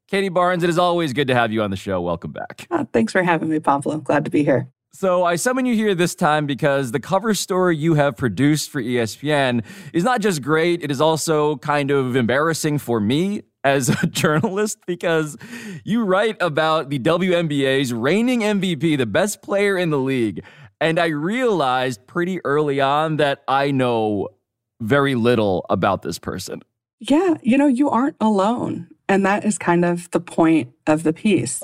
Katie Barnes, it is always good to have you on the show. Welcome back. Thanks for having me, Pablo. Glad to be here. So I summon you here this time because the cover story you have produced for ESPN is not just great, it is also kind of embarrassing for me as a journalist because you write about the WNBA's reigning MVP, the best player in the league. And I realized pretty early on that I know very little about this person. Yeah, you aren't alone. And that is kind of the point of the piece.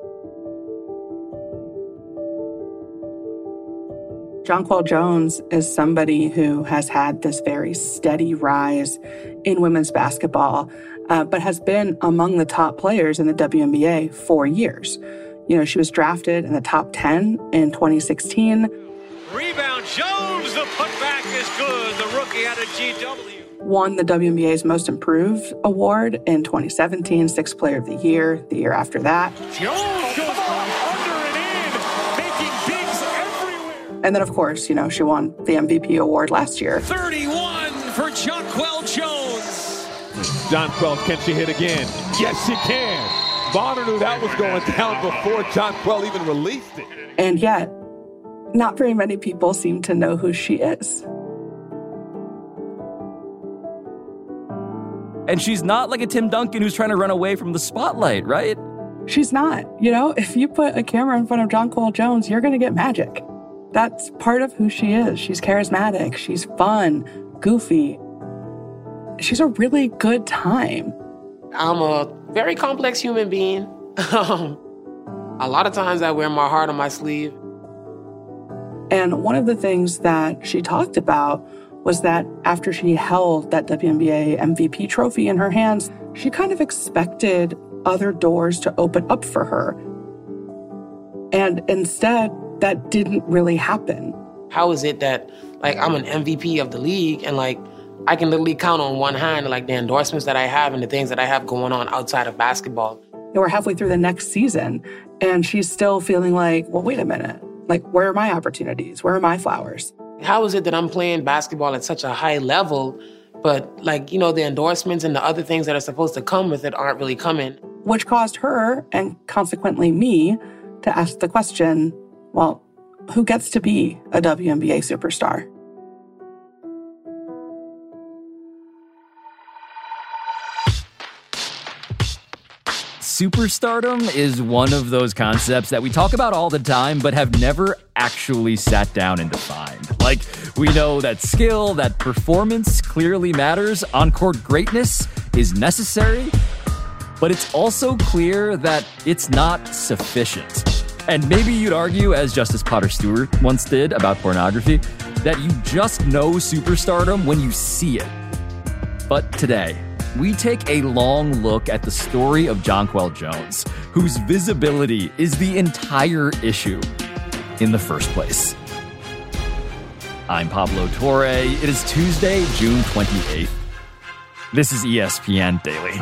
Jonquel Jones is somebody who has had this very steady rise in women's basketball, but has been among the top players in the WNBA for years. She was drafted in the top 10 in 2016. Rebound, Jones, the putback is good. The rookie out of GW. Won the WNBA's Most Improved award in 2017, Sixth Player of the year after that. Jones goes under and in, making bigs everywhere. And then, of course, she won the MVP award last year. 31 for Jonquel Jones. Jonquel, can she hit again? Yes, she can. Bonner knew that was going down before Jonquel even released it. And yet, not very many people seem to know who she is. And she's not like a Tim Duncan who's trying to run away from the spotlight, right? She's not. If you put a camera in front of Jonquel Jones, you're going to get magic. That's part of who she is. She's charismatic. She's fun, goofy. She's a really good time. I'm a very complex human being. A lot of times I wear my heart on my sleeve. And one of the things that she talked about was that after she held that WNBA MVP trophy in her hands, she kind of expected other doors to open up for her. And instead, that didn't really happen. How is it that, I'm an MVP of the league and, I can literally count on one hand, the endorsements that I have and the things that I have going on outside of basketball. And we're halfway through the next season, and she's still feeling like, well, wait a minute. Where are my opportunities? Where are my flowers? How is it that I'm playing basketball at such a high level, but, the endorsements and the other things that are supposed to come with it aren't really coming? Which caused her, and consequently me, to ask the question, well, who gets to be a WNBA superstar? Superstardom is one of those concepts that we talk about all the time, but have never actually sat down and defined. We know that skill, that performance clearly matters. On-court greatness is necessary, but it's also clear that it's not sufficient. And maybe you'd argue, as Justice Potter Stewart once did about pornography, that you just know superstardom when you see it. But today, we take a long look at the story of Jonquel Jones, whose visibility is the entire issue in the first place. I'm Pablo Torre. It is Tuesday, June 28th. This is ESPN Daily.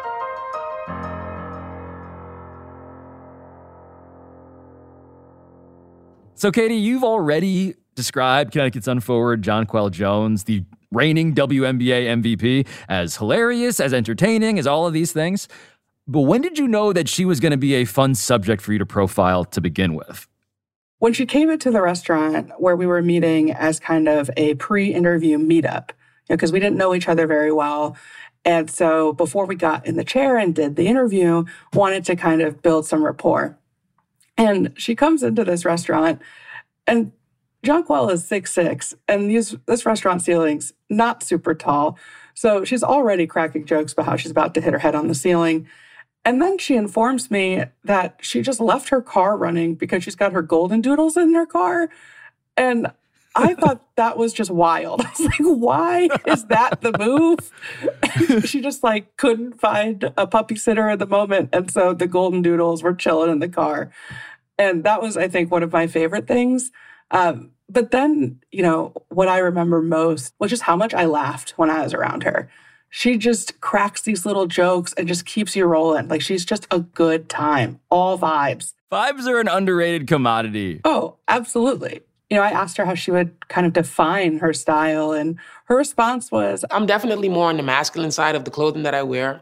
So, Katie, you've already described Connecticut's unforward Jonquel Jones, the reigning WNBA MVP, as hilarious, as entertaining, as all of these things. But when did you know that she was going to be a fun subject for you to profile to begin with? When she came into the restaurant where we were meeting as kind of a pre-interview meetup, because we didn't know each other very well. And so before we got in the chair and did the interview, wanted to kind of build some rapport. And she comes into this restaurant, and Jonquel is 6'6", and this restaurant ceiling's not super tall. So she's already cracking jokes about how she's about to hit her head on the ceiling. And then she informs me that she just left her car running because she's got her golden doodles in her car. And I thought that was just wild. I was like, why is that the move? She just couldn't find a puppy sitter at the moment. And so the golden doodles were chilling in the car. And that was, I think, one of my favorite things. But then, what I remember most was just how much I laughed when I was around her. She just cracks these little jokes and just keeps you rolling. She's just a good time. All vibes. Vibes are an underrated commodity. Oh, absolutely. I asked her how she would kind of define her style, and her response was, I'm definitely more on the masculine side of the clothing that I wear.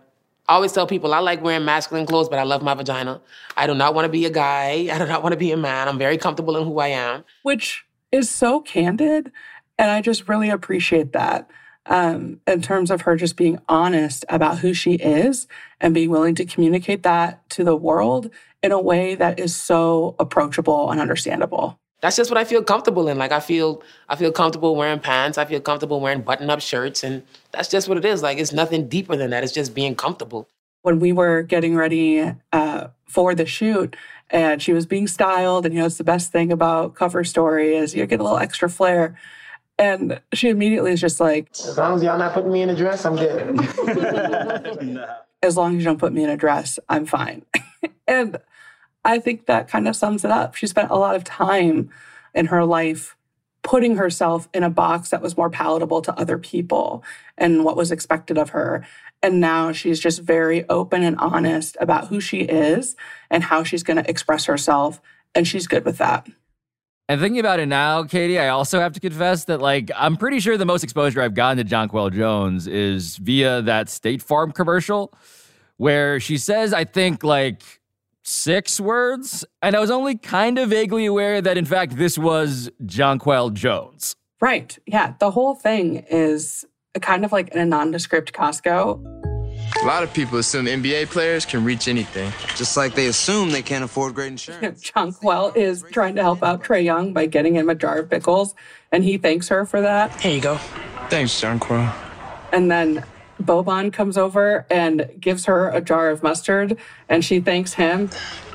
I always tell people I like wearing masculine clothes, but I love my vagina. I do not want to be a guy. I do not want to be a man. I'm very comfortable in who I am. Which is so candid, and I just really appreciate that. In terms of her just being honest about who she is and being willing to communicate that to the world in a way that is so approachable and understandable. That's just what I feel comfortable in. Like, I feel comfortable wearing pants. I feel comfortable wearing button-up shirts, and that's just what it is. Like, it's nothing deeper than that. It's just being comfortable. When we were getting ready for the shoot, and she was being styled, and, it's the best thing about Cover Story is you get a little extra flair. And she immediately is just like, as long as y'all not putting me in a dress, I'm good. As long as you don't put me in a dress, I'm fine. And I think that kind of sums it up. She spent a lot of time in her life putting herself in a box that was more palatable to other people and what was expected of her. And now she's just very open and honest about who she is and how she's going to express herself. And she's good with that. And thinking about it now, Katie, I also have to confess that, I'm pretty sure the most exposure I've gotten to Jonquel Jones is via that State Farm commercial where she says, I think, 6 words. And I was only kind of vaguely aware that, in fact, this was Jonquel Jones. Right. Yeah. The whole thing is kind of like in a nondescript Costco. A lot of people assume NBA players can reach anything. Just like they assume they can't afford great insurance. Jonquel is trying to help out Trae Young by getting him a jar of pickles, and he thanks her for that. Here you go. Thanks, Jonquel. And then Boban comes over and gives her a jar of mustard, and she thanks him.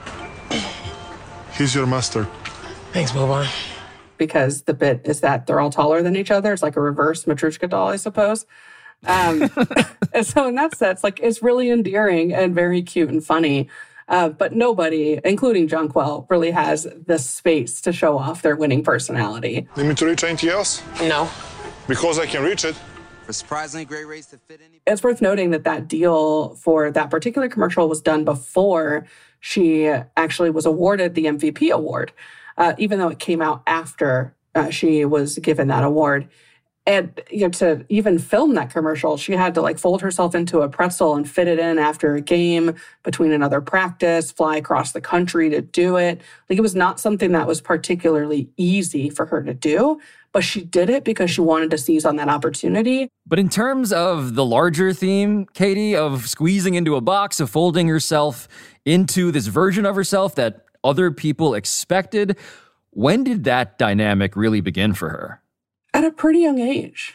Here's your mustard. Thanks, Boban. Because the bit is that they're all taller than each other. It's like a reverse Matryoshka doll, I suppose. And so in that sense, it's really endearing and very cute and funny. But nobody, including Jonquel, really has the space to show off their winning personality. Need me to reach anything else? No. Because I can reach it. For surprisingly great race to fit any. It's worth noting that deal for that particular commercial was done before she actually was awarded the MVP award, even though it came out after she was given that award. And to even film that commercial, she had to fold herself into a pretzel and fit it in after a game, between another practice, fly across the country to do it. It was not something that was particularly easy for her to do, but she did it because she wanted to seize on that opportunity. But in terms of the larger theme, Katie, of squeezing into a box, of folding herself into this version of herself that other people expected, when did that dynamic really begin for her? At a pretty young age.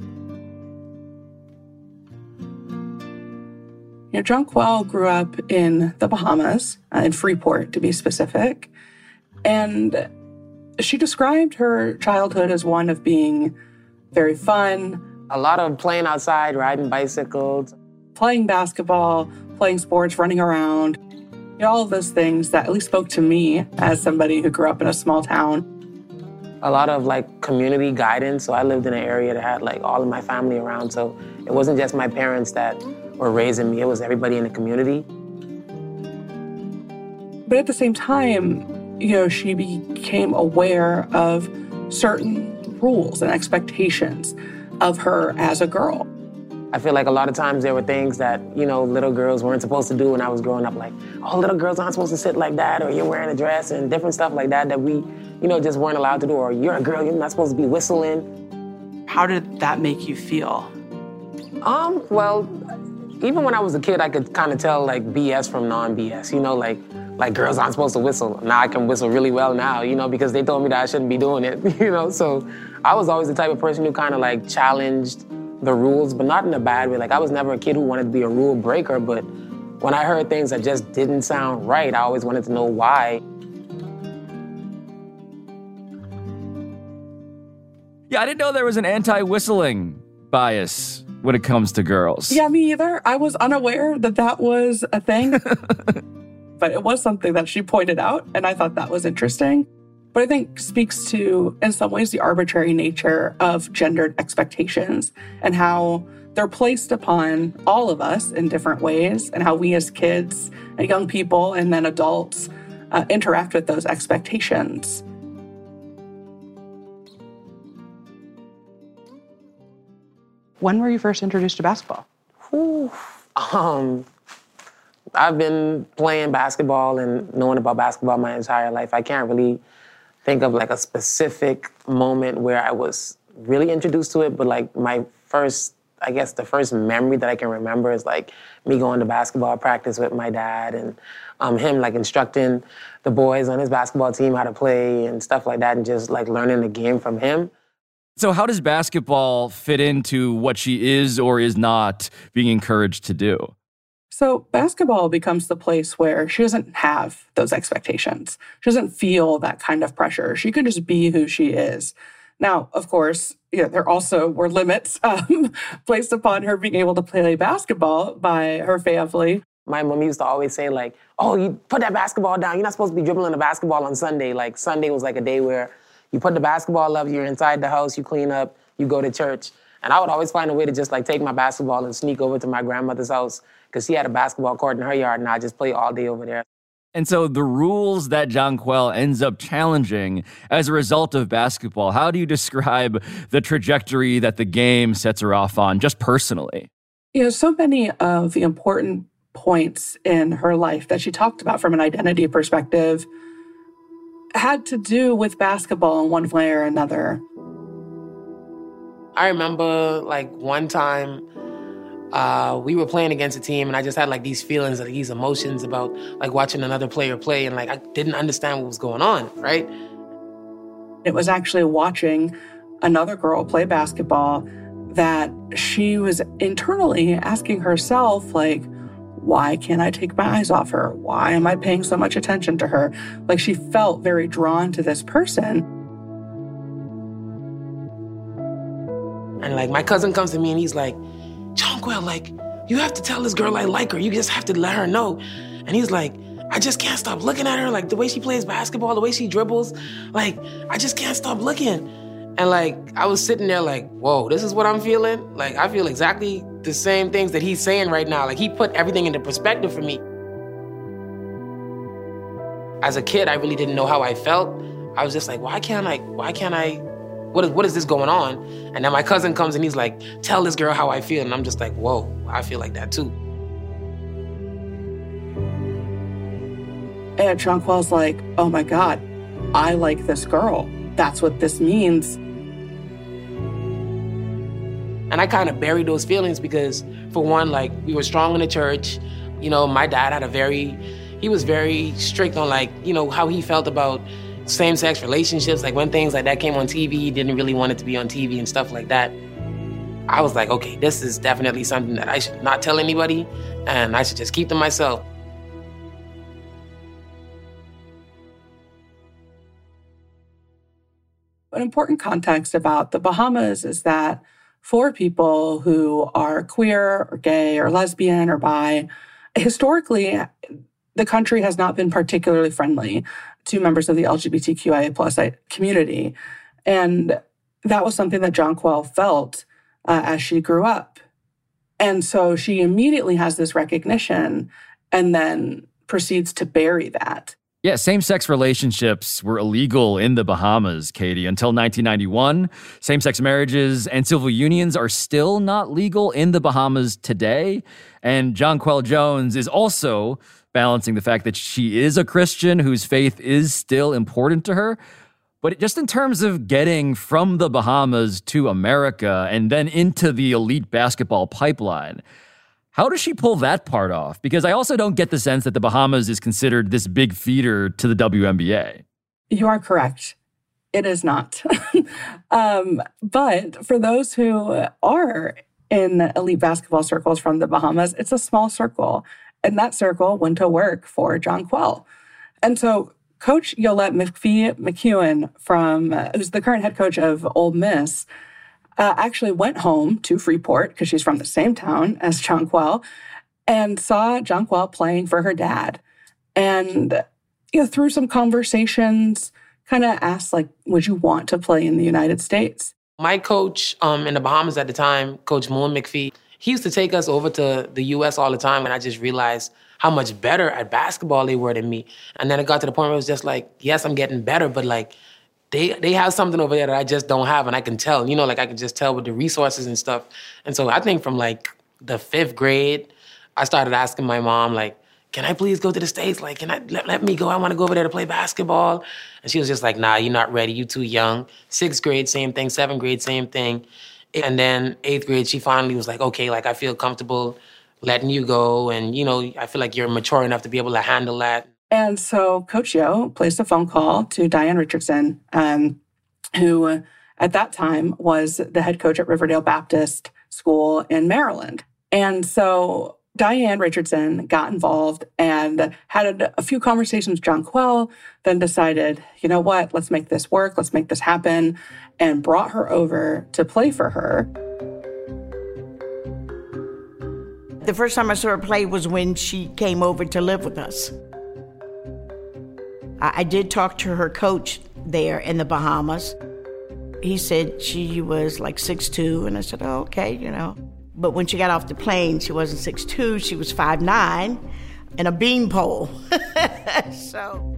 Jonquel grew up in the Bahamas, in Freeport to be specific, and she described her childhood as one of being very fun. A lot of playing outside, riding bicycles. Playing basketball, playing sports, running around. All of those things that at least spoke to me as somebody who grew up in a small town. A lot of community guidance. So I lived in an area that had all of my family around. So it wasn't just my parents that were raising me. It was everybody in the community. But at the same time, she became aware of certain rules and expectations of her as a girl. I feel like a lot of times there were things that, little girls weren't supposed to do when I was growing up. Little girls aren't supposed to sit like that, or you're wearing a dress and different stuff like that we, just weren't allowed to do. Or you're a girl, you're not supposed to be whistling. How did that make you feel? Well, even when I was a kid, I could kind of tell BS from non-BS, like girls aren't supposed to whistle. Now I can whistle really well now, because they told me that I shouldn't be doing it, So I was always the type of person who kind of challenged the rules, but not in a bad way. I was never a kid who wanted to be a rule breaker, but when I heard things that just didn't sound right, I always wanted to know why. Yeah, I didn't know there was an anti-whistling bias when it comes to girls. Yeah, me either. I was unaware that was a thing. But it was something that she pointed out, and I thought that was interesting. But I think speaks to, in some ways, the arbitrary nature of gendered expectations and how they're placed upon all of us in different ways, and how we as kids and young people and then adults interact with those expectations. When were you first introduced to basketball? I've been playing basketball and knowing about basketball my entire life. I can't really think of like a specific moment where I was really introduced to it, but like my first, I guess the first memory that I can remember is like me going to basketball practice with my dad and him like instructing the boys on his basketball team how to play and stuff like that, and just like learning the game from him. So how does basketball fit into what she is or is not being encouraged to do? So basketball becomes the place where she doesn't have those expectations. She doesn't feel that kind of pressure. She could just be who she is. Now, of course, there also were limits placed upon her being able to play basketball by her family. My mom used to always say, like, oh, you put that basketball down. You're not supposed to be dribbling the basketball on Sunday. Like, Sunday was like a day where you put the basketball up, you're inside the house, you clean up, you go to church. And I would always find a way to just, like, take my basketball and sneak over to my grandmother's house because she had a basketball court in her yard, and I just play all day over there. And so the rules that Jonquel ends up challenging as a result of basketball, how do you describe the trajectory that the game sets her off on, just personally? So many of the important points in her life that she talked about from an identity perspective had to do with basketball in one way or another. I remember, like, one time we were playing against a team, and I just had, like, these feelings, like, these emotions about, like, watching another player play, and, like, I didn't understand what was going on, right? It was actually watching another girl play basketball that she was internally asking herself, like, why can't I take my eyes off her? Why am I paying so much attention to her? Like, she felt very drawn to this person. And, like, my cousin comes to me and he's like, Jonquel, like, you have to tell this girl I like her. You just have to let her know. And he's like, I just can't stop looking at her. Like, the way she plays basketball, the way she dribbles, like, I just can't stop looking. And, like, I was sitting there like, whoa, this is what I'm feeling? Like, I feel exactly the same things that he's saying right now. Like, he put everything into perspective for me. As a kid, I really didn't know how I felt. I was just like, why can't I, what is this going on? And then my cousin comes and he's like, tell this girl how I feel. And I'm just like, whoa, I feel like that too. And Jonquel's like, oh my God, I like this girl. That's what this means. And I kind of buried those feelings because, for one, like, we were strong in the church. My dad he was very strict on, like, how he felt about same-sex relationships. Like, when things like that came on TV, he didn't really want it to be on TV and stuff like that. I was like, okay, this is definitely something that I should not tell anybody, and I should just keep to myself. An important context about the Bahamas is that for people who are queer or gay or lesbian or bi, historically, the country has not been particularly friendly to members of the LGBTQIA+ community. And that was something that Jonquel felt as she grew up. And so she immediately has this recognition and then proceeds to bury that. Yeah, same-sex relationships were illegal in the Bahamas, Katie, until 1991. Same-sex marriages and civil unions are still not legal in the Bahamas today. And Jonquel Jones is also balancing the fact that she is a Christian whose faith is still important to her. But just in terms of getting from the Bahamas to America and then into the elite basketball pipeline, how does she pull that part off? Because I also don't get the sense that the Bahamas is considered this big feeder to the WNBA. You are correct. It is not. But for those who are in elite basketball circles from the Bahamas, it's a small circle. And that circle went to work for Jonquel. And so Coach Yolette McEwen, who's the current head coach of Ole Miss, actually went home to Freeport, because she's from the same town as Jonquel, and saw Jonquel playing for her dad. And, through some conversations, kind of asked, like, would you want to play in the United States? My coach in the Bahamas at the time, Coach Moon McPhee, he used to take us over to the U.S. all the time, and I just realized how much better at basketball they were than me. And then it got to the point where it was just like, yes, I'm getting better, but, like, They have something over there that I just don't have, and I can tell. I can just tell with the resources and stuff. And so I think from, like, the 5th grade, I started asking my mom, like, can I please go to the States? Like, can I let me go? I want to go over there to play basketball. And she was just like, nah, you're not ready. You're too young. 6th grade, same thing. 7th grade, same thing. And then 8th grade, she finally was like, okay, like, I feel comfortable letting you go. And, you know, I feel like you're mature enough to be able to handle that. And so Coach Yo placed a phone call to Diane Richardson, who at that time was the head coach at Riverdale Baptist School in Maryland. And so Diane Richardson got involved and had a few conversations with Jonquel, then decided, you know what, let's make this work, let's make this happen, and brought her over to play for her. The first time I saw her play was when she came over to live with us. I did talk to her coach there in the Bahamas. He said she was like 6'2", and I said, oh, okay, you know. But when she got off the plane, she wasn't 6'2", she was 5'9", and a beanpole. So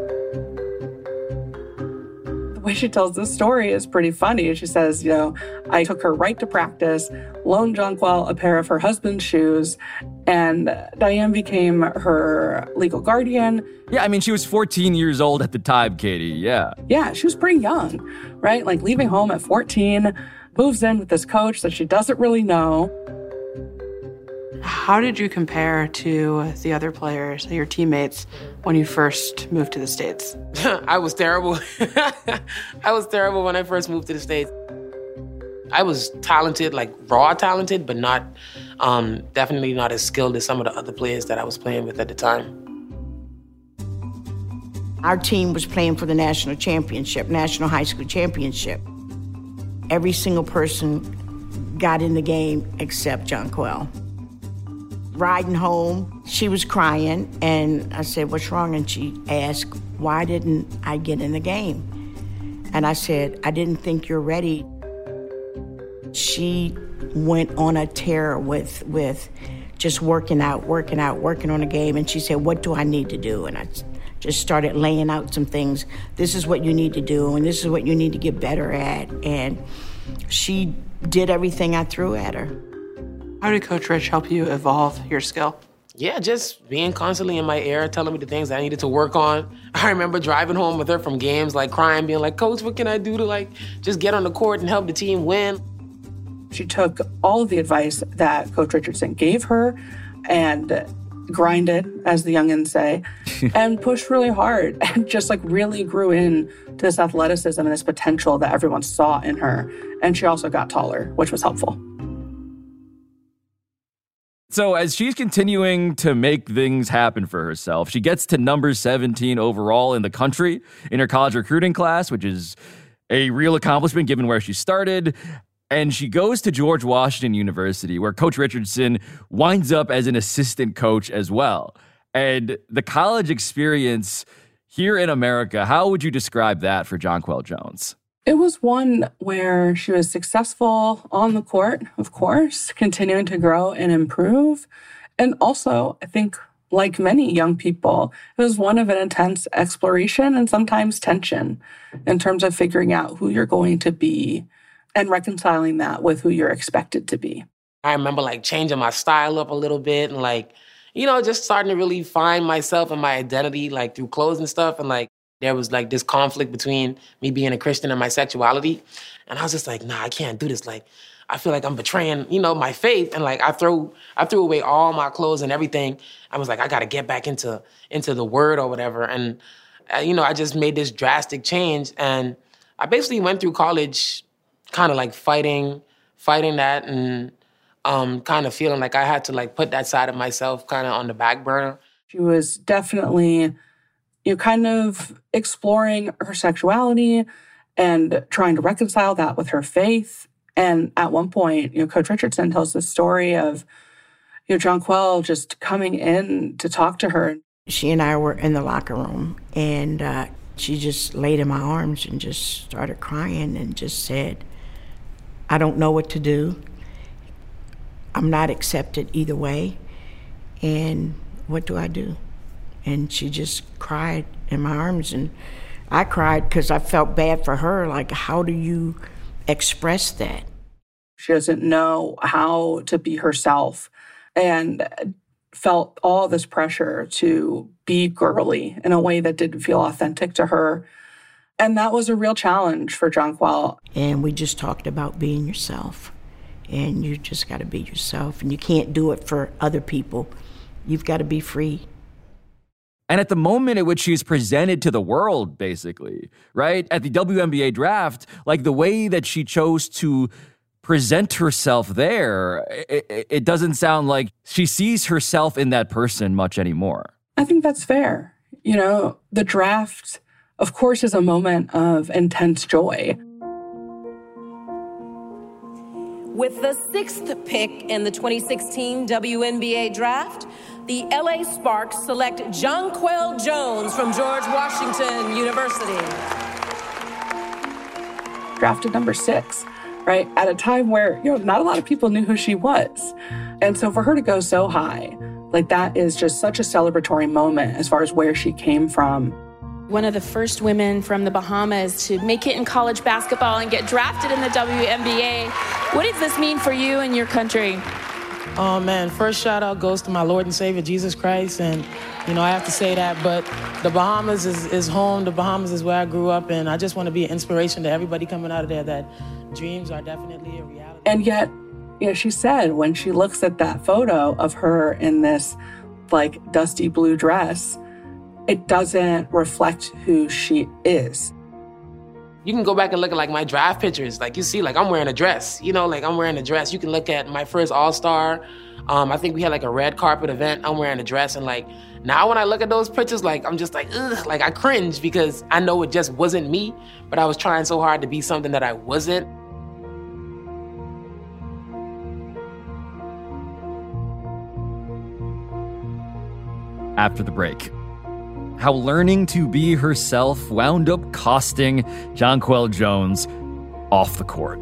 the way she tells this story is pretty funny. She says, you know, I took her right to practice, loaned Jonquel a pair of her husband's shoes, and Diane became her legal guardian. Yeah, I mean, she was 14 years old at the time, Katie, yeah. Yeah, she was pretty young, right? Like leaving home at 14, moves in with this coach that she doesn't really know. How did you compare to the other players, your teammates, when you first moved to the States? I was terrible. I was terrible when I first moved to the States. I was talented, like raw talented, but not, definitely not as skilled as some of the other players that I was playing with at the time. Our team was playing for the national championship, national high school championship. Every single person got in the game except Jonquel. Riding home, she was crying, and I said, what's wrong? And she asked, why didn't I get in the game? And I said, I didn't think you're ready. She went on a tear with just working on the game. And she said, what do I need to do? And I just started laying out some things. This is what you need to do, and this is what you need to get better at. And she did everything I threw at her. How did Coach Rich help you evolve your skill? Yeah, just being constantly in my ear, telling me the things I needed to work on. I remember driving home with her from games, like crying, being like, Coach, what can I do to like just get on the court and help the team win? She took all of the advice that Coach Richardson gave her and grinded, as the youngins say, and pushed really hard and just like really grew in to this athleticism and this potential that everyone saw in her. And she also got taller, which was helpful. So as she's continuing to make things happen for herself, she gets to number 17 overall in the country in her college recruiting class, which is a real accomplishment given where she started. And she goes to George Washington University, where Coach Richardson winds up as an assistant coach as well. And the college experience here in America, how would you describe that for Jonquel Jones? It was one where she was successful on the court, of course, continuing to grow and improve. And also, I think, like many young people, it was one of an intense exploration and sometimes tension in terms of figuring out who you're going to be and reconciling that with who you're expected to be. I remember like changing my style up a little bit and like, you know, just starting to really find myself and my identity like through clothes and stuff. And like there was like this conflict between me being a Christian and my sexuality. And I was just like, nah, I can't do this. Like, I feel like I'm betraying, you know, my faith. And like I threw away all my clothes and everything. I was like, I got to get back into the word or whatever. And, you know, I just made this drastic change. And I basically went through college kind of like fighting that and kind of feeling like I had to like put that side of myself kind of on the back burner. She was definitely, kind of exploring her sexuality and trying to reconcile that with her faith. And at one point, Coach Richardson tells the story of, Jonquel just coming in to talk to her. She and I were in the locker room, and she just laid in my arms and just started crying and just said, I don't know what to do. I'm not accepted either way. And what do I do? And she just cried in my arms. And I cried because I felt bad for her. Like, how do you express that? She doesn't know how to be herself. And felt all this pressure to be girly in a way that didn't feel authentic to her. And that was a real challenge for Jonquel. And we just talked about being yourself. And you just got to be yourself. And you can't do it for other people. You've got to be free. And at the moment at which she's presented to the world, basically, right? At the WNBA draft, like the way that she chose to present herself there, it doesn't sound like she sees herself in that person much anymore. I think that's fair. You know, the draft, of course, is a moment of intense joy. With the 6th pick in the 2016 WNBA draft, the LA Sparks select Jonquel Jones from George Washington University. Drafted number 6, right? At a time where, you know, not a lot of people knew who she was. And so for her to go so high, like that is just such a celebratory moment as far as where she came from. One of the first women from the Bahamas to make it in college basketball and get drafted in the WNBA. What does this mean for you and your country? Oh, man, first shout out goes to my Lord and Savior, Jesus Christ. And, you know, I have to say that, but the Bahamas is home. The Bahamas is where I grew up. And I just want to be an inspiration to everybody coming out of there that dreams are definitely a reality. And yet, you know, she said when she looks at that photo of her in this, like, dusty blue dress, it doesn't reflect who she is. You can go back and look at, like, my draft pictures. Like, you see, like, I'm wearing a dress. You know, like, I'm wearing a dress. You can look at my first All-Star. I think we had, like, a red carpet event. I'm wearing a dress. And, like, now when I look at those pictures, like, I'm just like, ugh. Like, I cringe because I know it just wasn't me. But I was trying so hard to be something that I wasn't. After the break, how learning to be herself wound up costing Jonquel Jones off the court.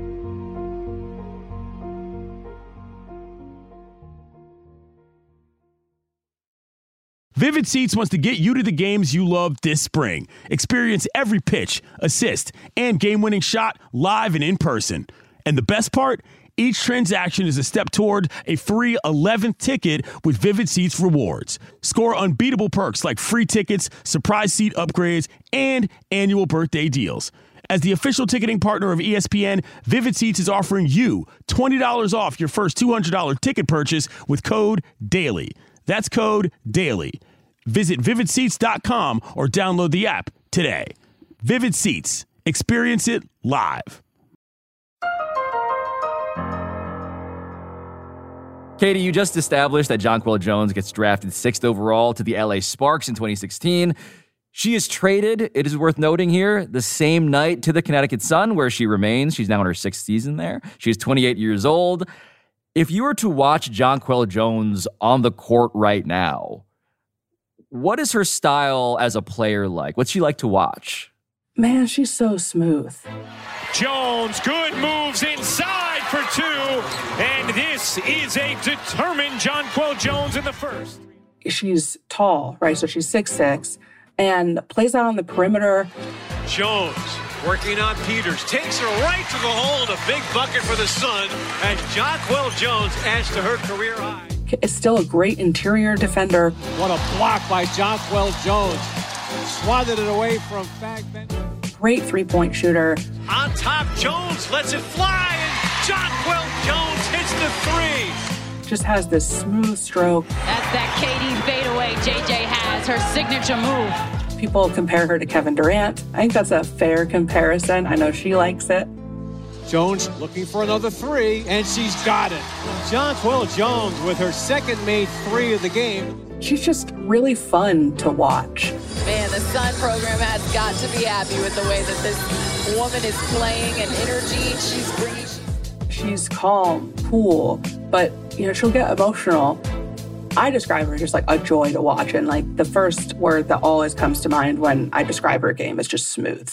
Vivid Seats wants to get you to the games you love this spring. Experience every pitch, assist, and game-winning shot live and in person. And the best part? Each transaction is a step toward a free 11th ticket with Vivid Seats rewards. Score unbeatable perks like free tickets, surprise seat upgrades, and annual birthday deals. As the official ticketing partner of ESPN, Vivid Seats is offering you $20 off your first $200 ticket purchase with code DAILY. That's code DAILY. Visit vividseats.com or download the app today. Vivid Seats. Experience it live. Katie, you just established that Jonquel Jones gets drafted 6th overall to the LA Sparks in 2016. She is traded, it is worth noting here, the same night to the Connecticut Sun, where she remains. She's now in her 6th season there. She's 28 years old. If you were to watch Jonquel Jones on the court right now, what is her style as a player like? What's she like to watch? Man, she's so smooth. Jones, good moves inside for 2. And this is a determined Jonquel Jones in the first. She's tall, right? So she's 6'6", and plays out on the perimeter. Jones working on Peters, takes her right to the hole, and a big bucket for the Sun as Jonquel Jones adds to her career high. Is still a great interior defender. What a block by Jonquel Jones. Swatted it away from Fagbench. Great three-point shooter. On top, Jones lets it fly, and Jonquel Jones hits the 3. Just has this smooth stroke. That's that KD fadeaway JJ has, her signature move. People compare her to Kevin Durant. I think that's a fair comparison. I know she likes it. Jones looking for another 3, and she's got it. Jonquel Jones with her second made 3 of the game. She's just really fun to watch. Man, the Sun program has got to be happy with the way that this woman is playing and energy she's bringing. She's calm, cool, but, you know, she'll get emotional. I describe her just like a joy to watch. And like the first word that always comes to mind when I describe her game is just smooth.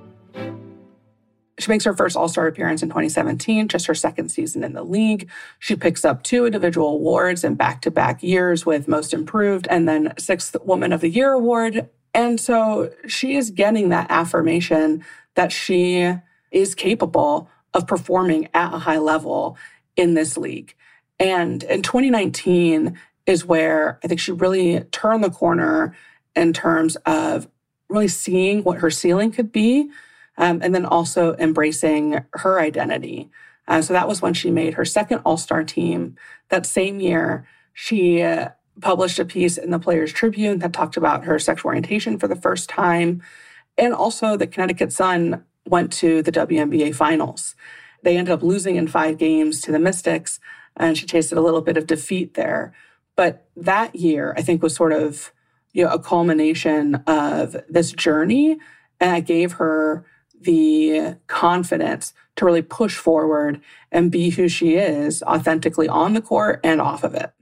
She makes her first All-Star appearance in 2017, just her second season in the league. She picks up 2 individual awards in back-to-back years with Most Improved and then 6th Woman of the Year award. And so she is getting that affirmation that she is capable of performing at a high level in this league. And in 2019, is where I think she really turned the corner in terms of really seeing what her ceiling could be, and then also embracing her identity. So that was when she made her second All-Star team. That same year, she published a piece in the Players Tribune that talked about her sexual orientation for the first time. And also the Connecticut Sun went to the WNBA finals. They ended up losing in 5 games to the Mystics, and she tasted a little bit of defeat there. But that year, I think, was sort of a culmination of this journey, and it gave her the confidence to really push forward and be who she is authentically on the court and off of it.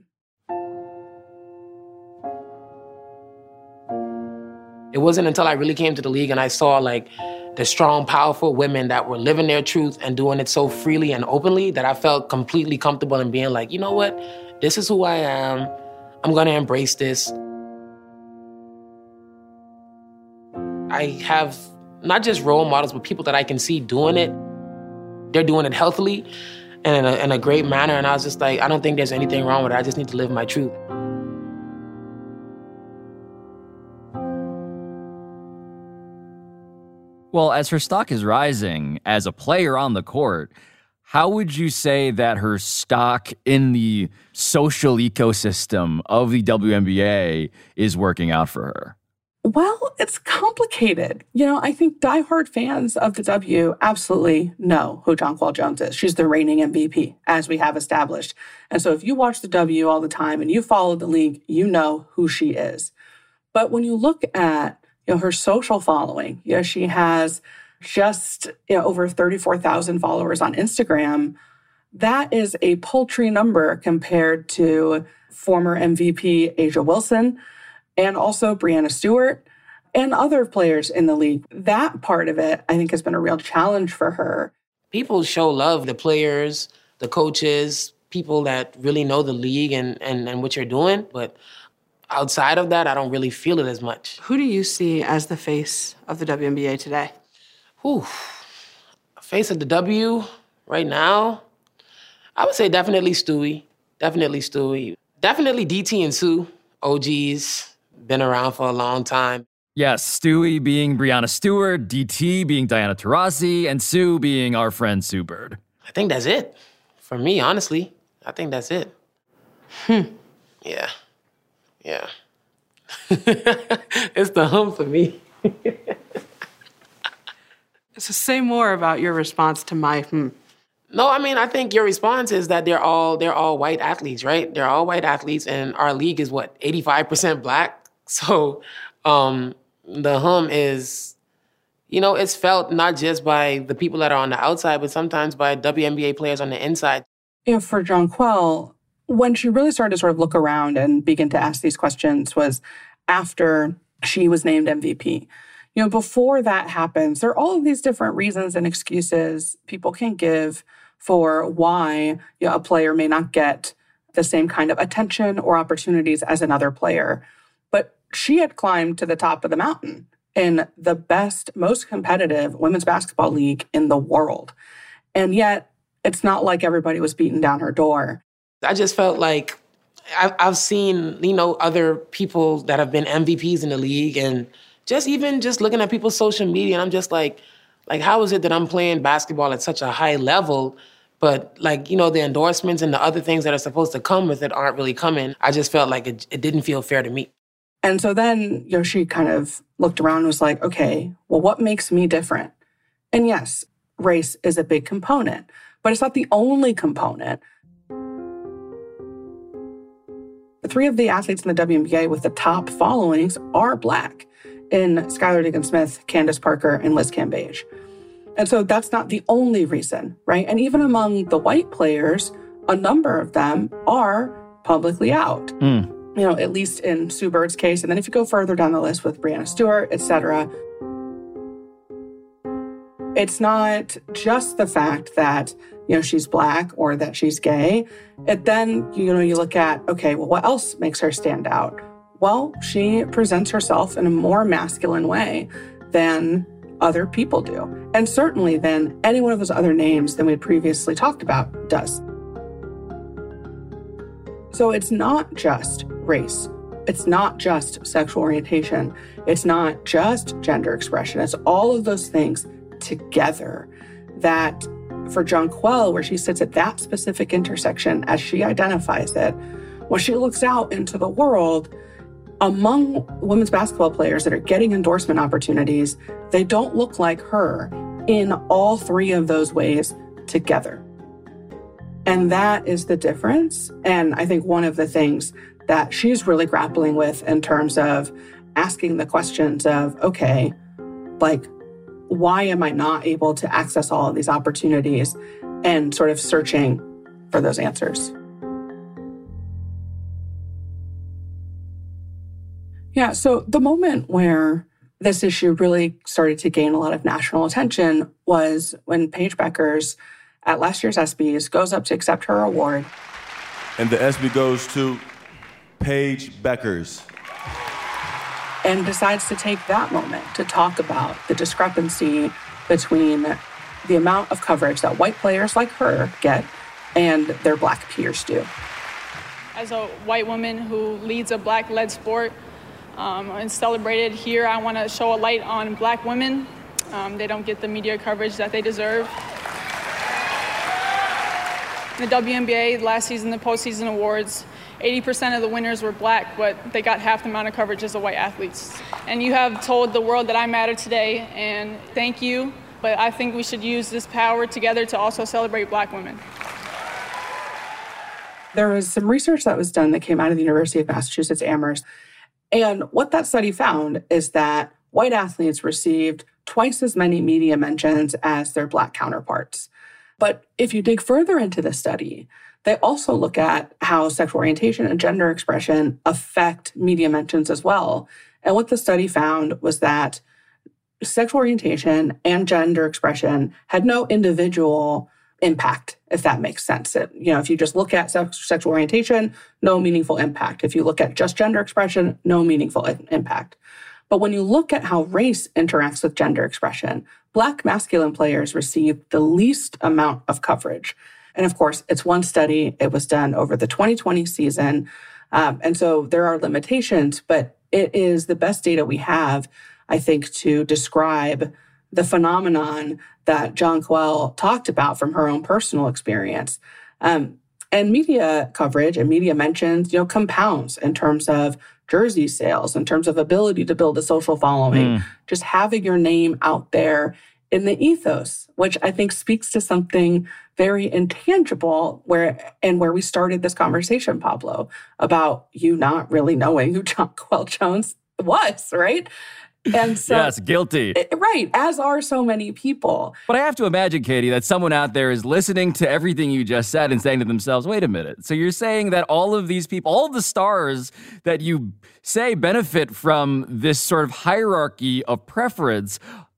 It wasn't until I really came to the league and I saw like the strong, powerful women that were living their truth and doing it so freely and openly that I felt completely comfortable in being like, you know what? This is who I am. I'm going to embrace this. I have not just role models, but people that I can see doing it. They're doing it healthily and in a great manner. And I was just like, I don't think there's anything wrong with it. I just need to live my truth. Well, as her stock is rising as a player on the court, how would you say that her stock in the social ecosystem of the WNBA is working out for her? Well, it's complicated. I think diehard fans of the W absolutely know who Jonquel Jones is. She's the reigning MVP, as we have established. And so if you watch the W all the time and you follow the league, you know who she is. But when you look at her social following, she has just over 34,000 followers on Instagram. That is a paltry number compared to former MVP A'ja Wilson and also Breanna Stewart and other players in the league. That part of it, I think, has been a real challenge for her. People show love, the players, the coaches, people that really know the league and what you're doing. But outside of that, I don't really feel it as much. Who do you see as the face of the WNBA today? Face of the W right now? I would say definitely Stewie. Definitely DT and Sue. OGs, been around for a long time. Yes, Stewie being Breanna Stewart, DT being Diana Taurasi, and Sue being our friend Sue Bird. I think that's it. For me, honestly, I think that's it. Yeah. It's the hum for me. So say more about your response to my No, I think your response is that they're all white athletes, right? They're all white athletes, and our league is 85% black. So the hum is, it's felt not just by the people that are on the outside, but sometimes by WNBA players on the inside. For Jonquel, when she really started to sort of look around and begin to ask these questions was after she was named MVP. Before that happens, there are all of these different reasons and excuses people can give for why a player may not get the same kind of attention or opportunities as another player. But she had climbed to the top of the mountain in the best, most competitive women's basketball league in the world. And yet, it's not like everybody was beating down her door. I just felt like I've seen, other people that have been MVPs in the league, and just looking at people's social media, and I'm just like, how is it that I'm playing basketball at such a high level, but the endorsements and the other things that are supposed to come with it aren't really coming? I just felt like it didn't feel fair to me. And so then, she kind of looked around and was like, okay, well, what makes me different? And yes, race is a big component, but it's not the only component. 3 of the athletes in the WNBA with the top followings are Black in Skylar Diggins-Smith, Candace Parker, and Liz Cambage. And so that's not the only reason, right? And even among the white players, a number of them are publicly out. At least in Sue Bird's case. And then if you go further down the list with Breanna Stewart, et cetera, it's not just the fact that, she's Black or that she's gay. Then, you look at, okay, well, what else makes her stand out? Well, she presents herself in a more masculine way than other people do. And certainly than any one of those other names that we had previously talked about does. So it's not just race. It's not just sexual orientation. It's not just gender expression. It's all of those things together that for Jonquel, where she sits at that specific intersection as she identifies it, when she looks out into the world, among women's basketball players that are getting endorsement opportunities, they don't look like her in all three of those ways together. And that is the difference. And I think one of the things that she's really grappling with in terms of asking the questions of, okay, like, why am I not able to access all of these opportunities, and sort of searching for those answers. Yeah, so the moment where this issue really started to gain a lot of national attention was when Paige Bueckers at last year's ESPYs goes up to accept her award. And the ESPY goes to Paige Bueckers. And decides to take that moment to talk about the discrepancy between the amount of coverage that white players like her get and their Black peers do. As a white woman who leads a Black-led sport and celebrated here, I want to show a light on Black women. They don't get the media coverage that they deserve. In the WNBA, last season, the postseason awards, 80% of the winners were Black, but they got half the amount of coverage as the white athletes. And you have told the world that I matter today, and thank you, but I think we should use this power together to also celebrate Black women. There was some research that was done that came out of the University of Massachusetts Amherst, and what that study found is that white athletes received twice as many media mentions as their Black counterparts. But if you dig further into the study, they also look at how sexual orientation and gender expression affect media mentions as well. And what the study found was that sexual orientation and gender expression had no individual impact, if that makes sense. If you just look at sexual orientation, no meaningful impact. If you look at just gender expression, no meaningful impact. But when you look at how race interacts with gender expression, Black masculine players received the least amount of coverage. And of course, it's one study. It was done over the 2020 season. And so there are limitations, but it is the best data we have, I think, to describe the phenomenon that Jonquel talked about from her own personal experience. And media coverage and media mentions, compounds in terms of jersey sales, in terms of ability to build a social following, just having your name out there in the ethos, which I think speaks to something very intangible where we started this conversation, Pablo, about you not really knowing who Jonquel Jones was, right? And so, yes, guilty. Right, as are so many people. But I have to imagine, Katie, that someone out there is listening to everything you just said and saying to themselves, wait a minute. So you're saying that all of these people, all of the stars that you say benefit from this sort of hierarchy of preference,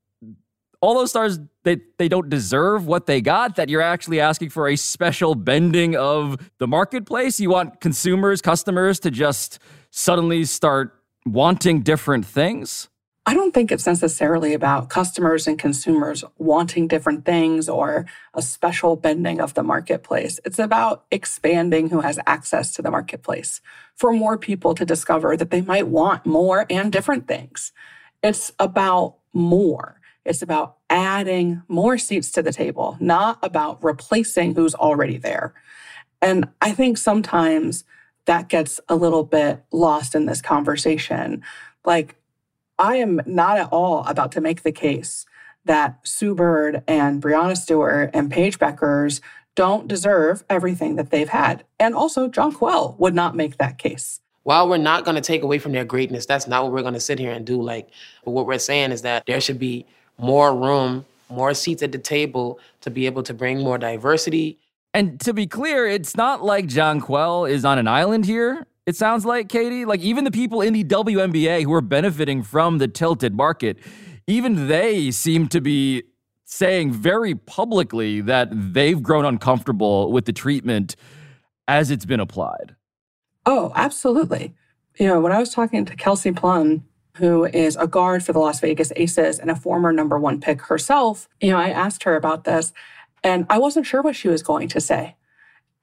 all those stars, they don't deserve what they got, that you're actually asking for a special bending of the marketplace? You want customers to just suddenly start wanting different things? I don't think it's necessarily about customers and consumers wanting different things or a special bending of the marketplace. It's about expanding who has access to the marketplace for more people to discover that they might want more and different things. It's about more. It's about adding more seats to the table, not about replacing who's already there. And I think sometimes that gets a little bit lost in this conversation. Like, I am not at all about to make the case that Sue Bird and Breanna Stewart and Paige Bueckers don't deserve everything that they've had. And also, Jonquel would not make that case. While we're not going to take away from their greatness, that's not what we're going to sit here and do. But what we're saying is that there should be more room, more seats at the table to be able to bring more diversity. And to be clear, it's not like Jonquel is on an island here. It sounds like, Katie, like even the people in the WNBA who are benefiting from the tilted market, even they seem to be saying very publicly that they've grown uncomfortable with the treatment as it's been applied. Oh, absolutely. When I was talking to Kelsey Plum, who is a guard for the Las Vegas Aces and a former number 1 pick herself, I asked her about this, and I wasn't sure what she was going to say.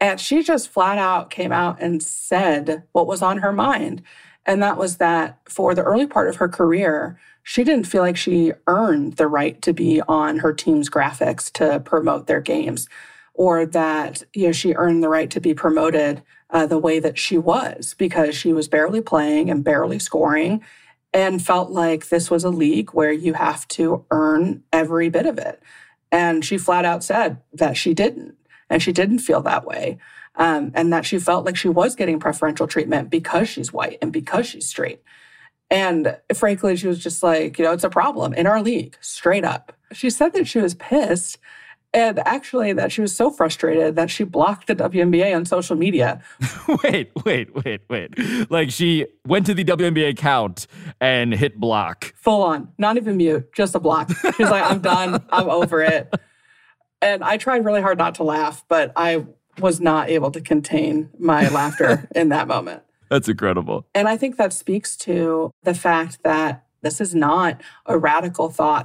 And she just flat out came out and said what was on her mind. And that was that for the early part of her career, she didn't feel like she earned the right to be on her team's graphics to promote their games, or that she earned the right to be promoted the way that she was, because she was barely playing and barely scoring and felt like this was a league where you have to earn every bit of it. And she flat out said that she didn't, and she didn't feel that way. And that she felt like she was getting preferential treatment because she's white and because she's straight. And frankly, she was just like, it's a problem in our league, straight up. She said that she was pissed, and actually that she was so frustrated that she blocked the WNBA on social media. Wait. Like, she went to the WNBA account and hit block. Full on, not even mute, just a block. She's like, I'm done, I'm over it. And I tried really hard not to laugh, but I was not able to contain my laughter in that moment. That's incredible. And I think that speaks to the fact that this is not a radical thought.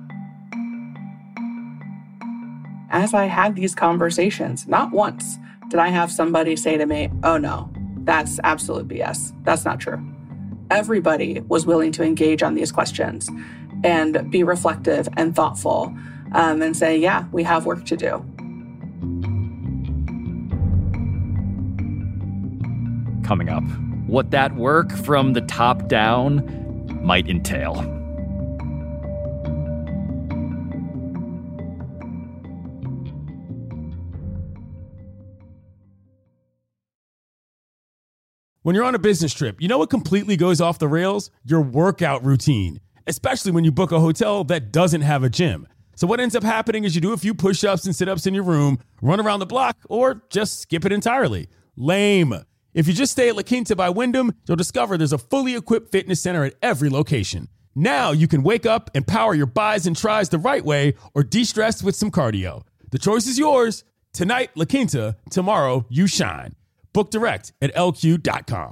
As I had these conversations, not once did I have somebody say to me, oh no, that's absolute BS. That's not true. Everybody was willing to engage on these questions and be reflective and thoughtful and say, yeah, we have work to do. Coming up, what that work from the top down might entail. When you're on a business trip, you know what completely goes off the rails? Your workout routine, especially when you book a hotel that doesn't have a gym. So what ends up happening is you do a few push-ups and sit-ups in your room, run around the block, or just skip it entirely. Lame. If you just stay at La Quinta by Wyndham, you'll discover there's a fully equipped fitness center at every location. Now you can wake up and power your bis and tris the right way, or de-stress with some cardio. The choice is yours. Tonight, La Quinta. Tomorrow, you shine. Book direct at LQ.com.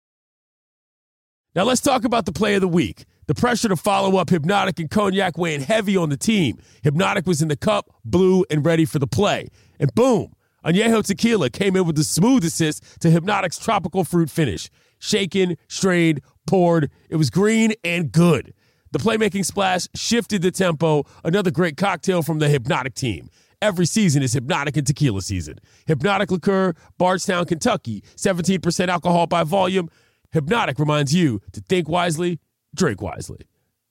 Now let's talk about the play of the week. The pressure to follow up Hypnotic and Cognac weighing heavy on the team. Hypnotic was in the cup, blue, and ready for the play. And boom, Añejo Tequila came in with the smooth assist to Hypnotic's tropical fruit finish. Shaken, strained, poured. It was green and good. The playmaking splash shifted the tempo. Another great cocktail from the Hypnotic team. Every season is Hypnotic and Tequila season. Hypnotic Liqueur, Bardstown, Kentucky, 17% alcohol by volume. Hypnotic reminds you to think wisely, drink wisely.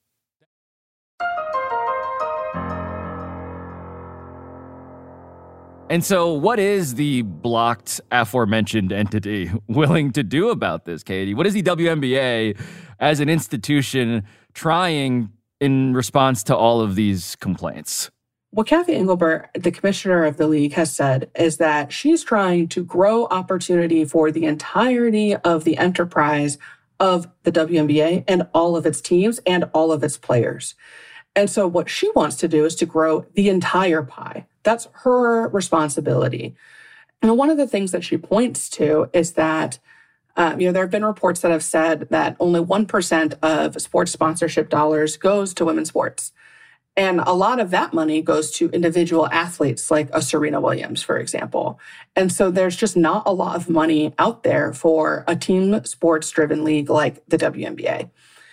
And so what is the blocked aforementioned entity willing to do about this, Katie? What is the WNBA as an institution trying in response to all of these complaints? What Cathy Engelbert, the commissioner of the league, has said is that she's trying to grow opportunity for the entirety of the enterprise of the WNBA and all of its teams and all of its players. And so what she wants to do is to grow the entire pie. That's her responsibility. And one of the things that she points to is that there have been reports that have said that only 1% of sports sponsorship dollars goes to women's sports. And a lot of that money goes to individual athletes like a Serena Williams, for example. And so there's just not a lot of money out there for a team sports-driven league like the WNBA.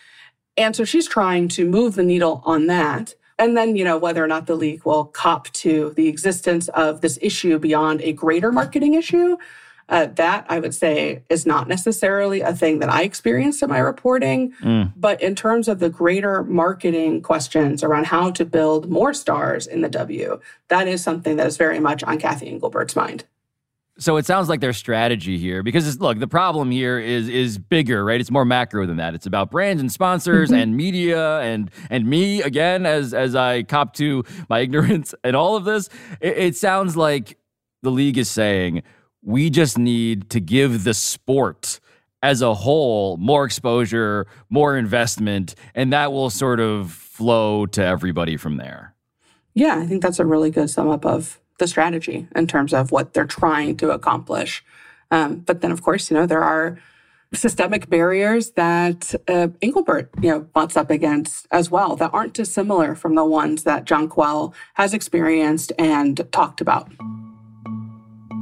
And so she's trying to move the needle on that. And then, whether or not the league will cop to the existence of this issue beyond a greater marketing issue, that I would say is not necessarily a thing that I experienced in my reporting. But in terms of the greater marketing questions around how to build more stars in the W, that is something that is very much on Cathy Engelbert's mind. So it sounds like their strategy here, because look, the problem here is bigger, right? It's more macro than that. It's about brands and sponsors and media and me, again, as I cop to my ignorance and all of this. It sounds like the league is saying, we just need to give the sport as a whole more exposure, more investment, and that will sort of flow to everybody from there. Yeah, I think that's a really good sum up of the strategy in terms of what they're trying to accomplish. But then, of course, there are systemic barriers that Engelbert, butts up against as well that aren't dissimilar from the ones that Jonquel has experienced and talked about.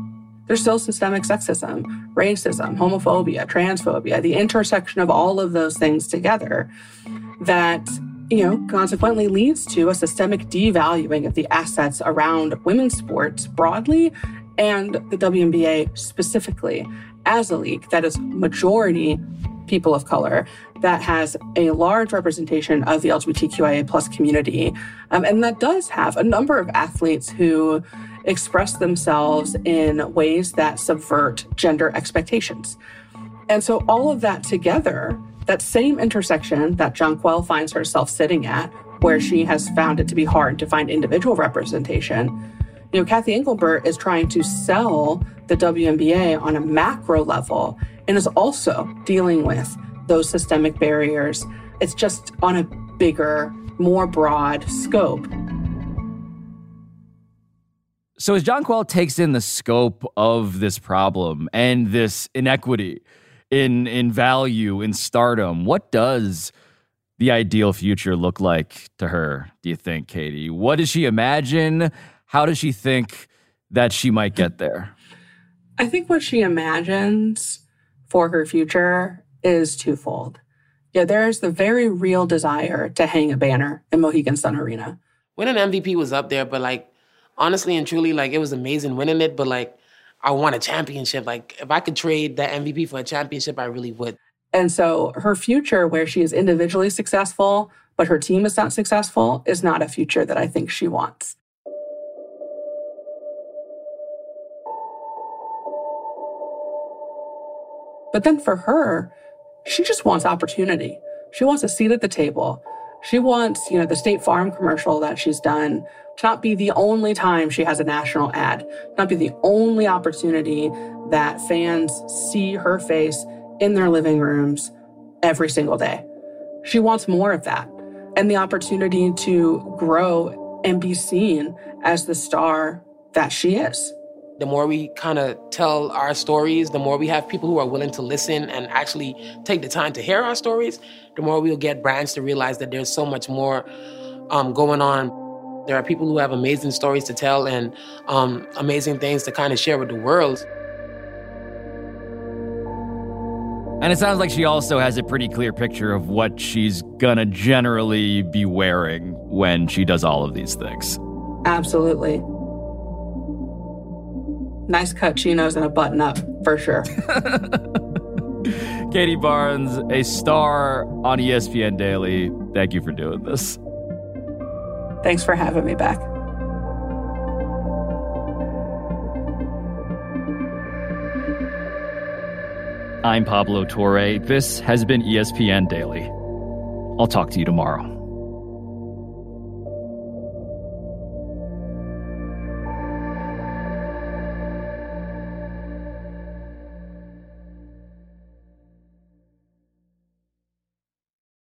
There's still systemic sexism, racism, homophobia, transphobia, the intersection of all of those things together that, consequently leads to a systemic devaluing of the assets around women's sports broadly and the WNBA specifically as a league that is majority people of color, that has a large representation of the LGBTQIA plus community, and that does have a number of athletes who express themselves in ways that subvert gender expectations. And so all of that together, that same intersection that Jonquel finds herself sitting at, where she has found it to be hard to find individual representation, Cathy Engelbert is trying to sell the WNBA on a macro level and is also dealing with those systemic barriers. It's just on a bigger, more broad scope. So as Jonquel takes in the scope of this problem and this inequity in value, in stardom, what does the ideal future look like to her, do you think, Katie? What does she imagine? How does she think that she might get there? I think what she imagines for her future is twofold. There's the very real desire to hang a banner in Mohegan Sun Arena. Winning MVP was up there, but honestly and truly, it was amazing winning it, but I want a championship. If I could trade that MVP for a championship, I really would. And so her future, where she is individually successful, but her team is not successful, is not a future that I think she wants. But then for her, she just wants opportunity. She wants a seat at the table. She wants, the State Farm commercial that she's done to not be the only time she has a national ad, not be the only opportunity that fans see her face in their living rooms every single day. She wants more of that and the opportunity to grow and be seen as the star that she is. The more we kind of tell our stories, the more we have people who are willing to listen and actually take the time to hear our stories, the more we'll get brands to realize that there's so much more going on. There are people who have amazing stories to tell and amazing things to kind of share with the world. And it sounds like she also has a pretty clear picture of what she's gonna generally be wearing when she does all of these things. Absolutely. Nice cut chinos and a button-up, for sure. Katie Barnes, a star on ESPN Daily. Thank you for doing this. Thanks for having me back. I'm Pablo Torre. This has been ESPN Daily. I'll talk to you tomorrow.